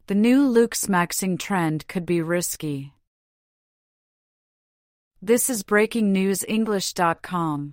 The new looksmaxing trend could be risky. This is BreakingNewsEnglish.com.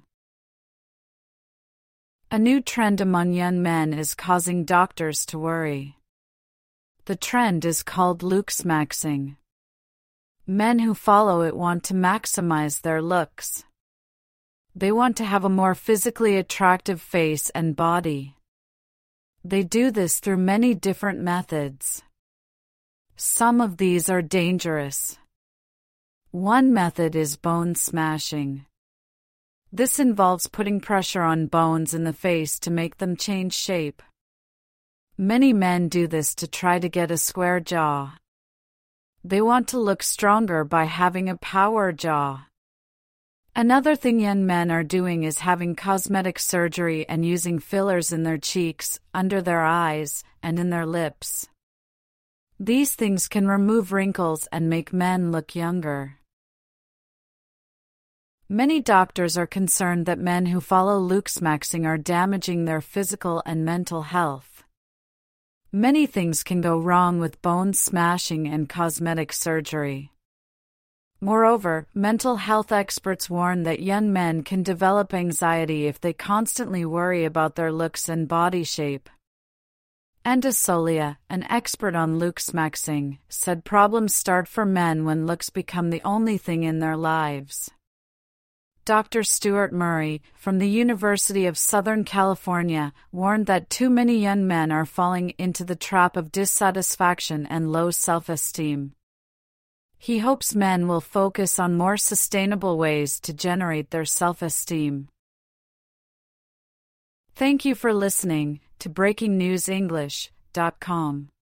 A new trend among young men is causing doctors to worry. The trend is called looksmaxing. Men who follow it want to maximize their looks. They want to have a more physically attractive face and body. They do this through many different methods. Some of these are dangerous. One method is bone smashing. This involves putting pressure on bones in the face to make them change shape. Many men do this to try to get a square jaw. They want to look stronger by having a power jaw. Another thing young men are doing is having cosmetic surgery and using fillers in their cheeks, under their eyes, and in their lips. These things can remove wrinkles and make men look younger. Many doctors are concerned that men who follow looksmaxing are damaging their physical and mental health. Many things can go wrong with bone smashing and cosmetic surgery. Moreover, mental health experts warn that young men can develop anxiety if they constantly worry about their looks and body shape. Enda Solia, an expert on looksmaxing, said problems start for men when looks become the only thing in their lives. Dr. Stuart Murray, from the University of Southern California, warned that too many young men are falling into the trap of dissatisfaction and low self-esteem. He hopes men will focus on more sustainable ways to generate their self-esteem. Thank you for listening to BreakingNewsEnglish.com.